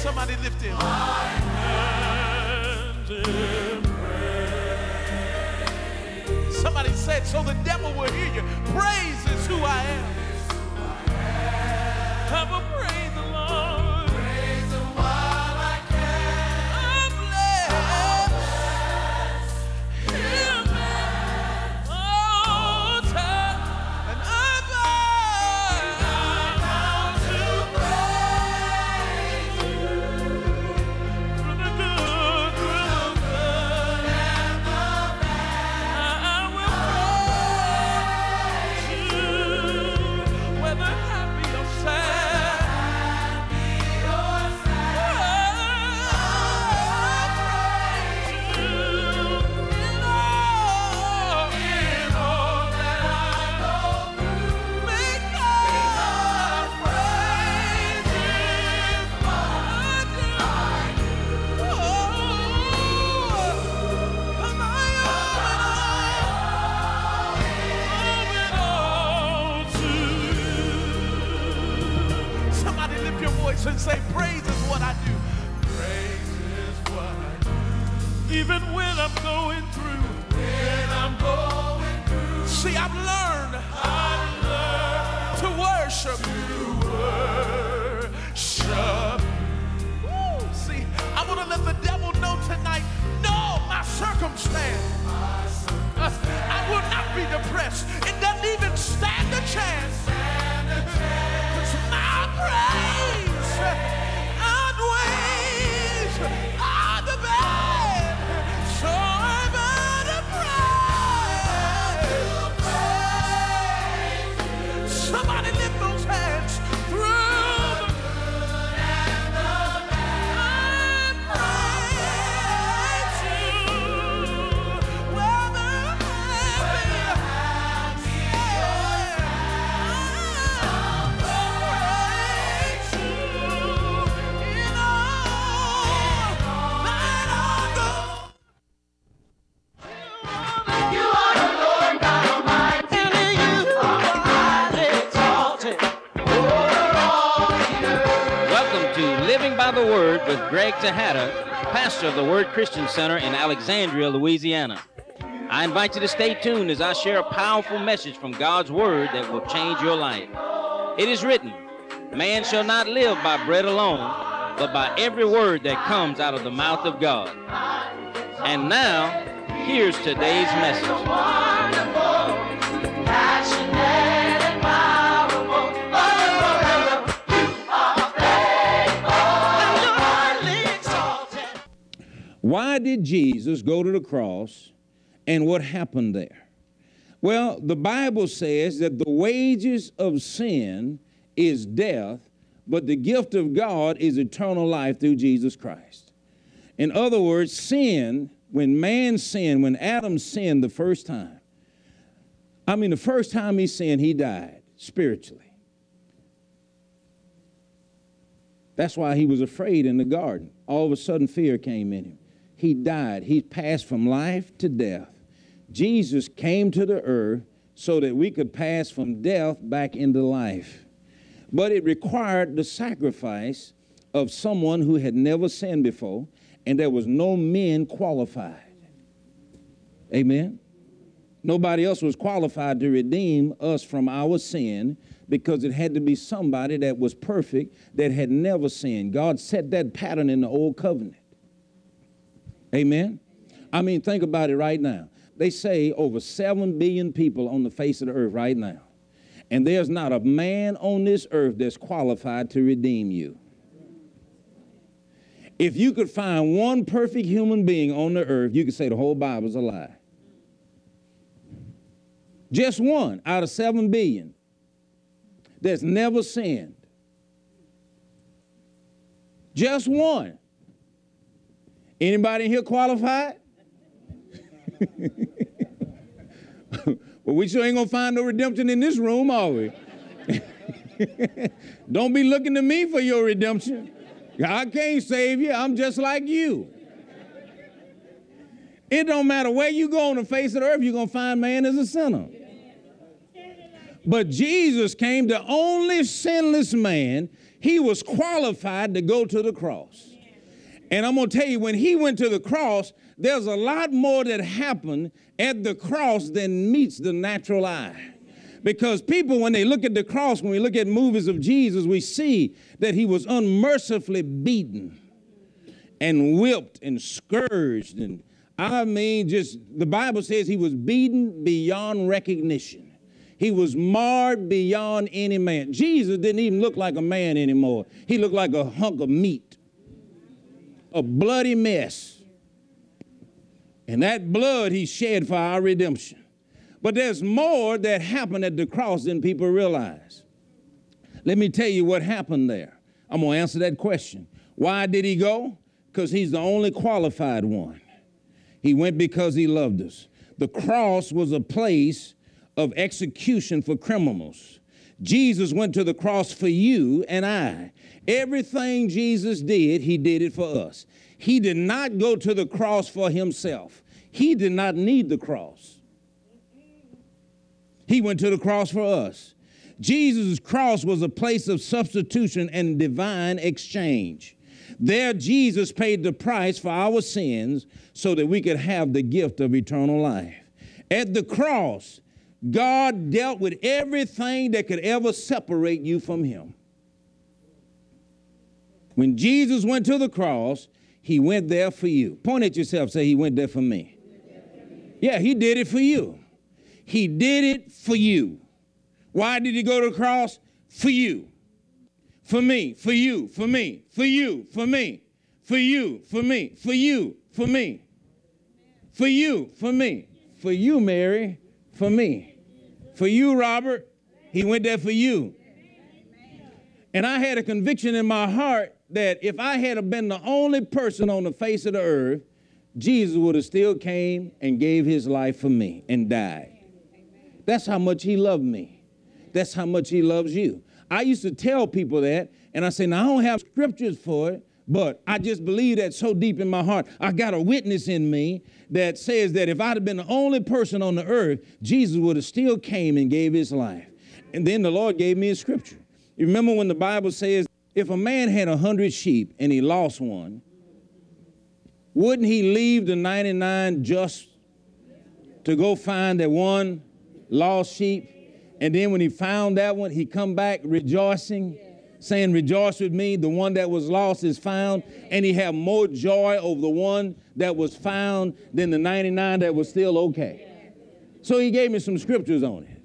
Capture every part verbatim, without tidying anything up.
Somebody lift him. My hands in praise. Somebody said, so the devil will hear you. Praise is who I am. Have a praise the Lord. Praise him while I can. I'm blessed. Him all time. And I'm bound to praise you. Through the good, through the good and the bad. I will praise you. Whether happy or sad. And say, praise is what I do. Praise is what I do. Even when I'm going through. When I'm going through. See, I've learned. I've learned to worship. To worship. Woo. See, I want to let the devil know tonight, no, my circumstance. My circumstance. Uh, I will not be depressed. It doesn't even stand a chance. Stand a chance. 'Cause my praise outweighs all the bad, so I'm gonna praise. Somebody lift those hands through the good and the bad. I praise you, whether happy or sad. Praise you. By the Word with Greg Tejada, pastor of the Word Christian Center in Alexandria, Louisiana. I invite you to stay tuned as I share a powerful message from God's Word that will change your life. It is written, man shall not live by bread alone, but by every word that comes out of the mouth of God. And now, here's today's message. Why did Jesus go to the cross, and what happened there? Well, the Bible says that the wages of sin is death, but the gift of God is eternal life through Jesus Christ. In other words, sin, when man sinned, when Adam sinned the first time, I mean, the first time he sinned, he died spiritually. That's why he was afraid in the garden. All of a sudden, fear came in him. He died. He passed from life to death. Jesus came to the earth so that we could pass from death back into life. But it required the sacrifice of someone who had never sinned before, and there was no men qualified. Amen? Nobody else was qualified to redeem us from our sin, because it had to be somebody that was perfect, that had never sinned. God set that pattern in the old covenant. Amen? I mean, think about it right now. They say over seven billion people on the face of the earth right now. And there's not a man on this earth that's qualified to redeem you. If you could find one perfect human being on the earth, you could say the whole Bible's a lie. Just one out of seven billion that's never sinned. Just one. Anybody in here qualified? Well, we sure ain't gonna find no redemption in this room, are we? Don't be looking to me for your redemption. I can't save you. I'm just like you. It don't matter where you go on the face of the earth, you're gonna find man as a sinner. But Jesus came, the only sinless man. He was qualified to go to the cross. And I'm going to tell you, when he went to the cross, there's a lot more that happened at the cross than meets the natural eye. Because people, when they look at the cross, when we look at movies of Jesus, we see that he was unmercifully beaten and whipped and scourged. And I mean, just the Bible says he was beaten beyond recognition. He was marred beyond any man. Jesus didn't even look like a man anymore. He looked like a hunk of meat, a bloody mess. And that blood he shed for our redemption. But there's more that happened at the cross than people realize. Let me tell you what happened there. I'm going to answer that question. Why did he go? Because he's the only qualified one. He went because he loved us. The cross was a place of execution for criminals. Jesus went to the cross for you and I. Everything Jesus did, he did it for us. He did not go to the cross for himself. He did not need the cross. He went to the cross for us. Jesus' cross was a place of substitution and divine exchange. There, Jesus paid the price for our sins so that we could have the gift of eternal life. At the cross, God dealt with everything that could ever separate you from him. When Jesus went to the cross, he went there for you. Point at yourself, say, he went there for me. Yeah, he did it for you. He did it for you. Why did he go to the cross? For you. For me, for you, for me, for you, for me, for you, for me, for you, for me, for you, for me, for you, Mary, for me. For you, Robert, he went there for you. And I had a conviction in my heart that if I had been the only person on the face of the earth, Jesus would have still came and gave his life for me and died. That's how much he loved me. That's how much he loves you. I used to tell people that, and I say, now I don't have scriptures for it, but I just believe that so deep in my heart. I got a witness in me that says that if I'd have been the only person on the earth, Jesus would have still came and gave his life. And then the Lord gave me a scripture. You remember when the Bible says, if a man had a hundred sheep and he lost one, wouldn't he leave the ninety-nine just to go find that one lost sheep? And then when he found that one, he come back rejoicing, saying, rejoice with me, the one that was lost is found. And he had more joy over the one that was found than the ninety-nine that was still okay. So he gave me some scriptures on it.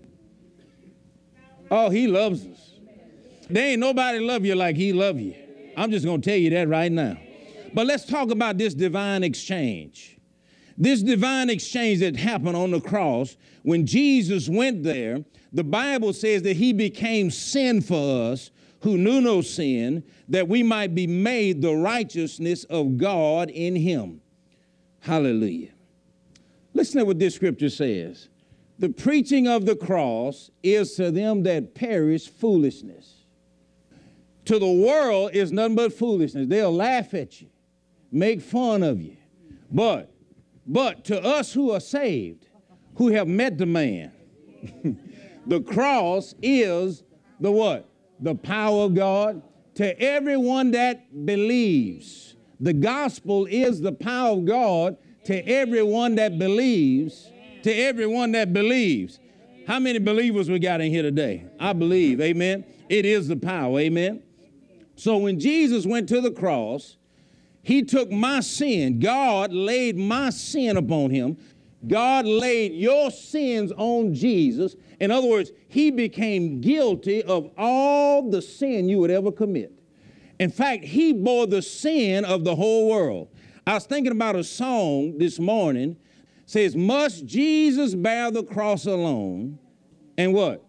Oh, he loves us. There ain't nobody love you like he love you. I'm just going to tell you that right now. But let's talk about this divine exchange. This divine exchange that happened on the cross, when Jesus went there, the Bible says that he became sin for us who knew no sin, that we might be made the righteousness of God in him. Hallelujah. Listen to what this scripture says. The preaching of the cross is to them that perish foolishness. To the world is nothing but foolishness. They'll laugh at you, make fun of you. But, but to us who are saved, who have met the man, the cross is the what? The power of God. To everyone that believes, the gospel is the power of God to everyone that believes, to everyone that believes. How many believers we got in here today? I believe, amen. It is the power, amen. So when Jesus went to the cross, he took my sin. God laid my sin upon him. God laid your sins on Jesus. In other words, he became guilty of all the sin you would ever commit. In fact, he bore the sin of the whole world. I was thinking about a song this morning. It says, must Jesus bear the cross alone? And what?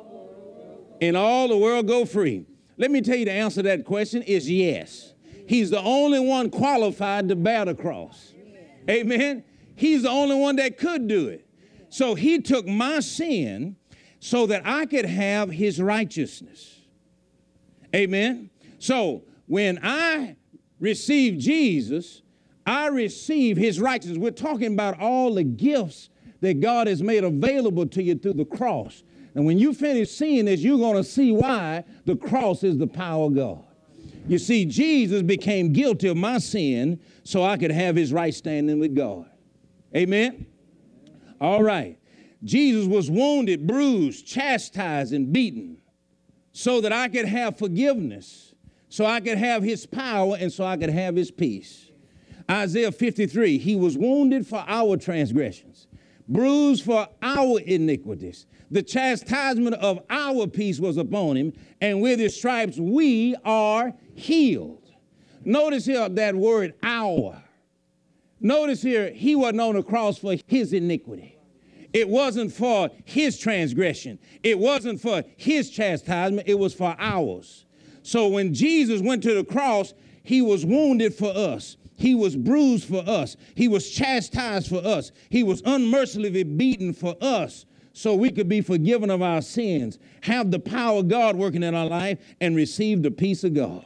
And all the world go free. Let me tell you the answer to that question is yes. He's the only one qualified to bear the cross. Amen. He's the only one that could do it. So he took my sin so that I could have his righteousness. Amen. So when I receive Jesus, I receive his righteousness. We're talking about all the gifts that God has made available to you through the cross. And when you finish seeing this, you're going to see why the cross is the power of God. You see, Jesus became guilty of my sin so I could have his right standing with God. Amen? All right. Jesus was wounded, bruised, chastised, and beaten so that I could have forgiveness, so I could have his power, and so I could have his peace. Isaiah fifty-three, he was wounded for our transgressions, bruised for our iniquities. The chastisement of our peace was upon him, and with his stripes we are healed. Notice here that word our. Notice here, he wasn't on the cross for his iniquity. It wasn't for his transgression. It wasn't for his chastisement. It was for ours. So when Jesus went to the cross, he was wounded for us. He was bruised for us. He was chastised for us. He was unmercifully beaten for us so we could be forgiven of our sins, have the power of God working in our life, and receive the peace of God.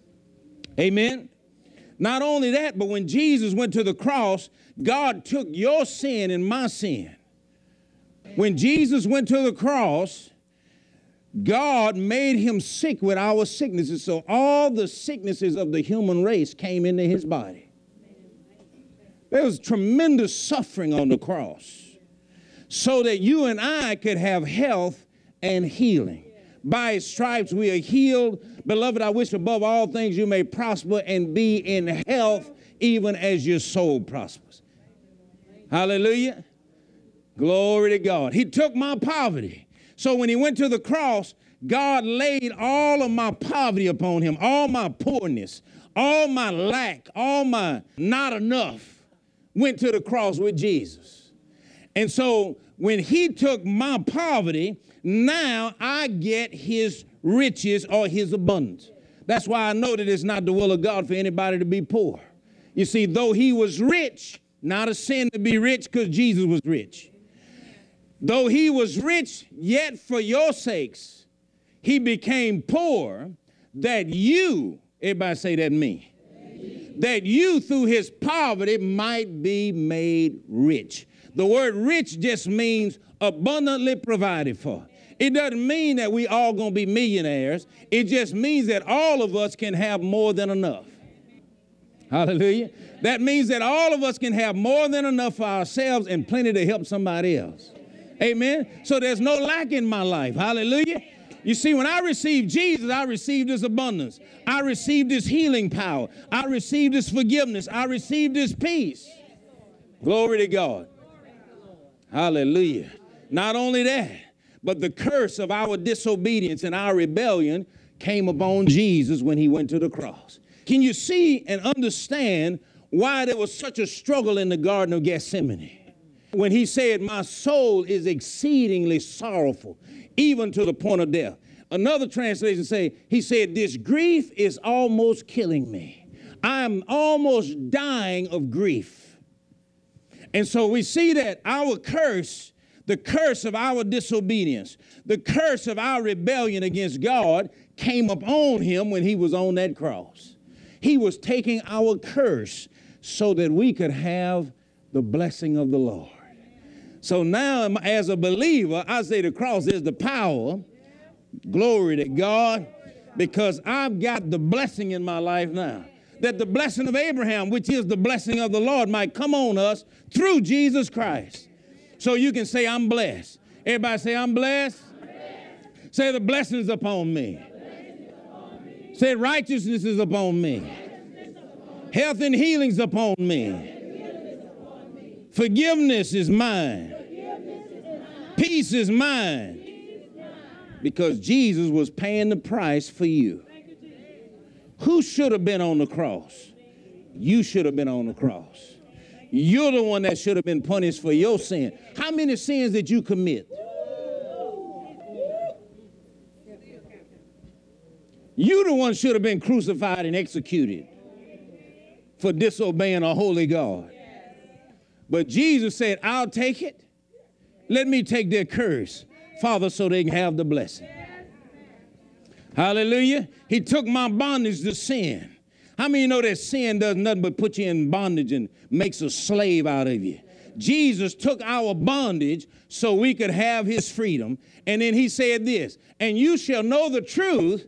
Amen? Not only that, but when Jesus went to the cross, God took your sin and my sin. When Jesus went to the cross, God made him sick with our sicknesses, so all the sicknesses of the human race came into his body. There was tremendous suffering on the cross so that you and I could have health and healing. By his stripes we are healed. Beloved, I wish above all things you may prosper and be in health even as your soul prospers. Hallelujah. Glory to God. He took my poverty. So when he went to the cross, God laid all of my poverty upon him, all my poorness, all my lack, all my not enough went to the cross with Jesus. And so when he took my poverty, now I get his riches or his abundance. That's why I know that it's not the will of God for anybody to be poor. You see, though he was rich, not a sin to be rich because Jesus was rich. Though he was rich, yet for your sakes, he became poor that you, everybody say that me, that you through his poverty might be made rich. The word rich just means abundantly provided for. It doesn't mean that we all going to be millionaires. It just means that all of us can have more than enough. Hallelujah. That means that all of us can have more than enough for ourselves and plenty to help somebody else. Amen. So there's no lack in my life. Hallelujah. You see, when I received Jesus, I received his abundance. I received his healing power. I received his forgiveness. I received his peace. Glory to God. Hallelujah. Not only that, but the curse of our disobedience and our rebellion came upon Jesus when he went to the cross. Can you see and understand why there was such a struggle in the Garden of Gethsemane? When he said, my soul is exceedingly sorrowful, even to the point of death. Another translation say, he said, this grief is almost killing me. I'm almost dying of grief. And so we see that our curse, the curse of our disobedience, the curse of our rebellion against God came upon him when he was on that cross. He was taking our curse so that we could have the blessing of the Lord. So now as a believer, I say the cross is the power. Glory to God, because I've got the blessing in my life now. That the blessing of Abraham, which is the blessing of the Lord, might come on us through Jesus Christ. So you can say, I'm blessed. Everybody say, I'm blessed. I'm blessed. Say, the blessings upon me. Upon me. Say, righteousness is upon me. Is upon me. Health and healing's upon me. Forgiveness is mine. Forgiveness is mine. Peace is mine. Peace is mine. Because Jesus was paying the price for you. Who should have been on the cross? You should have been on the cross. You're the one that should have been punished for your sin. How many sins did you commit? You the one should have been crucified and executed for disobeying a holy God. But Jesus said, I'll take it. Let me take their curse, Father, so they can have the blessing. Hallelujah. He took my bondage to sin. How many know that sin does nothing but put you in bondage and makes a slave out of you? Jesus took our bondage so we could have his freedom. And then he said this, and you shall know the truth,